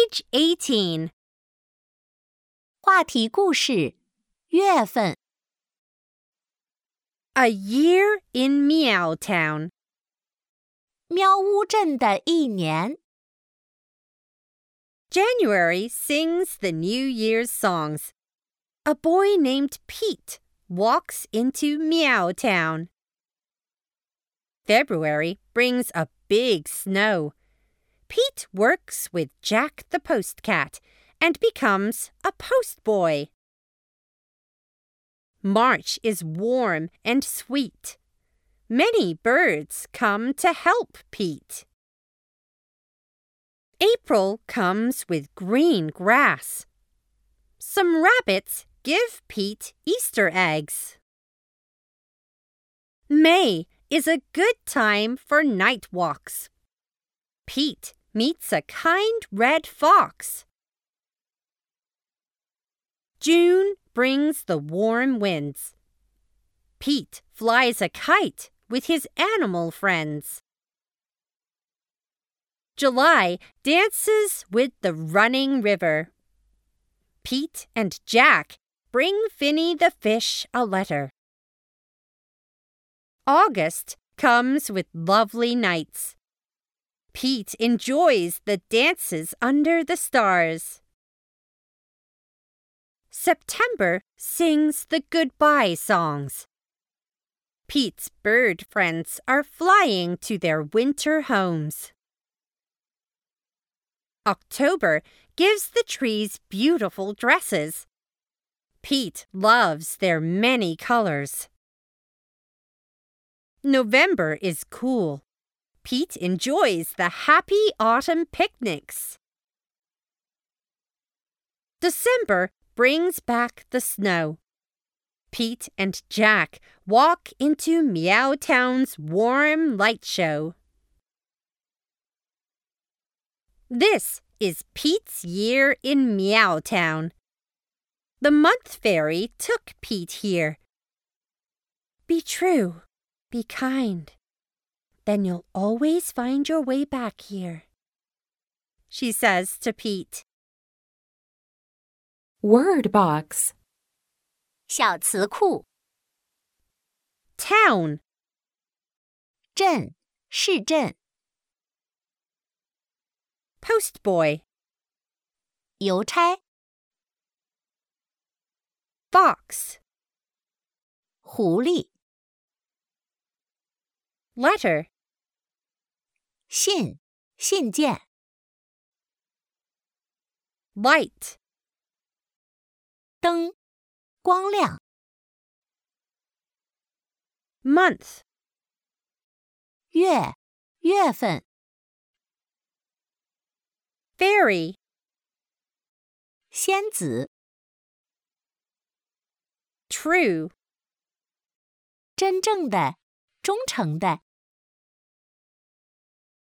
Page 18. 话题故事，月份。 A year in Meowtown. 喵呜镇的一年。 January sings the New Year's songs. A boy named Pete walks into Meowtown. February brings a big snow. Pete works with Jack the Postcat and becomes a postboy. March is warm and sweet. Many birds come to help Pete. April comes with green grass. Some rabbits give Pete Easter eggs. May is a good time for night walks. Pete meets a kind red fox. June brings the warm winds. Pete flies a kite with his animal friends. July dances with the running river. Pete and Jack bring Finny the fish a letter. August comes with lovely nights. Pete enjoys the dances under the stars. September sings the goodbye songs. Pete's bird friends are flying to their winter homes. October gives the trees beautiful dresses. Pete loves their many colors. November is cool. Pete enjoys the happy autumn picnics. December brings back the snow. Pete and Jack walk into Meowtown's warm light show. This is Pete's year in Meowtown. The month fairy took Pete here. Be true, be kind. Then you'll always find your way back here, she says to Pete. Word box. 小词库。 Town. 镇，市镇。 Postboy. 邮差。 Fox. 狐狸。 Letter. 信，信件。 Light. 灯，光亮。 Month. 月，月份。 Fairy. 仙子。 True. 真正的，忠诚的。